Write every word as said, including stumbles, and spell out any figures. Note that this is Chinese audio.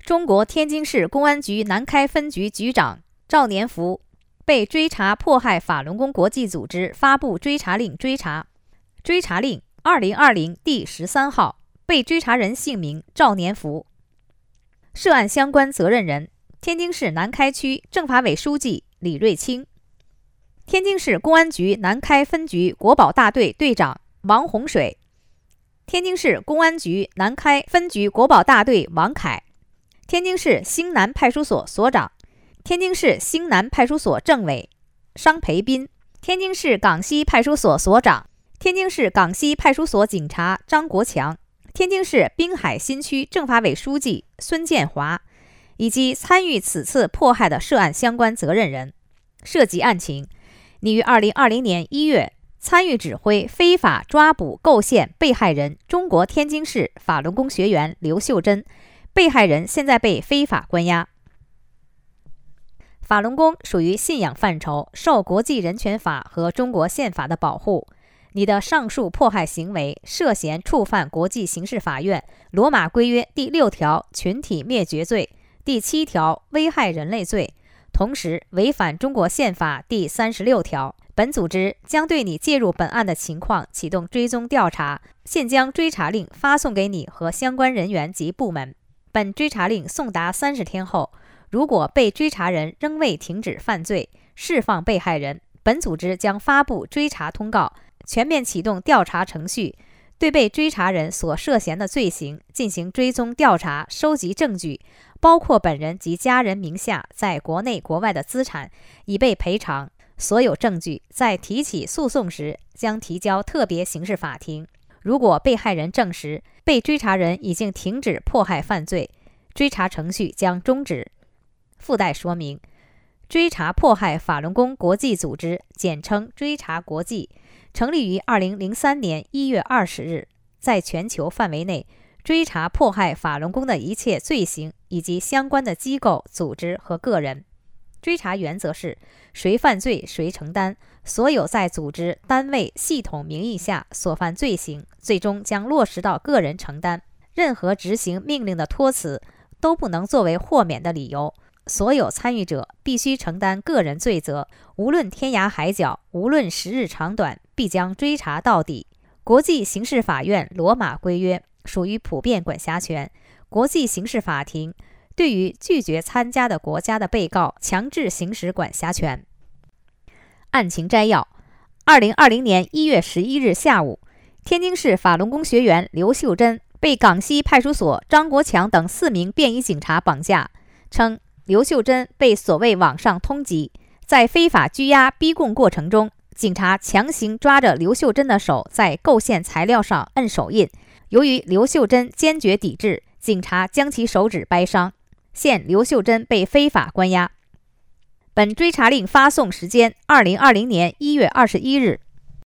中国天津市公安局南开分局局长赵年福被追查迫害法轮功国际组织发布追查令追查。追查令二零二零第十三号，被追查人姓名赵年福。涉案相关责任人：天津市南开区政法委书记李瑞清，天津市公安局南开分局国保大队队长王洪水，天津市公安局南开分局国保大队王凯，天津市兴南派出所所长，天津市兴南派出所政委商培斌，天津市港西派出所所长，天津市港西派出所警察张国强，天津市滨海新区政法委书记孙建华，以及参与此次迫害的涉案相关责任人。涉及案情，拟于二零二零年一月参与指挥非法抓捕构陷被害人中国天津市法轮功学员刘秀珍，被害人现在被非法关押。法轮功属于信仰范畴，受国际人权法和中国宪法的保护。你的上述迫害行为涉嫌触犯国际刑事法院罗马规约第六条群体灭绝罪、第七条危害人类罪，同时违反中国宪法第三十六条。本组织将对你介入本案的情况启动追踪调查，现将追查令发送给你和相关人员及部门。本追查令送达三十天后，如果被追查人仍未停止犯罪，释放被害人，本组织将发布追查通告，全面启动调查程序，对被追查人所涉嫌的罪行进行追踪调查，收集证据，包括本人及家人名下在国内国外的资产，以备赔偿。所有证据在提起诉讼时将提交特别刑事法庭。如果被害人证实被追查人已经停止迫害犯罪，追查程序将终止。附带说明：追查迫害法轮功国际组织，简称追查国际，成立于二零零三年一月二十日，在全球范围内追查迫害法轮功的一切罪行以及相关的机构、组织和个人。追查原则是谁犯罪谁承担，所有在组织、单位、系统名义下所犯罪行，最终将落实到个人承担。任何执行命令的托辞都不能作为豁免的理由。所有参与者必须承担个人罪责，无论天涯海角，无论时日长短，必将追查到底。国际刑事法院罗马规约属于普遍管辖权，国际刑事法庭对于拒绝参加的国家的被告强制行使管辖权。案情摘要：二零二零年一月十一日下午，天津市法轮功学员刘秀珍被港西派出所张国强等四名便衣警察绑架，称刘秀珍被所谓网上通缉，在非法拘押逼供过程中，警察强行抓着刘秀珍的手在构陷材料上摁手印，由于刘秀珍坚决抵制，警察将其手指掰伤，现刘秀珍被非法关押。本追查令发送时间：二零二零年一月二十一日。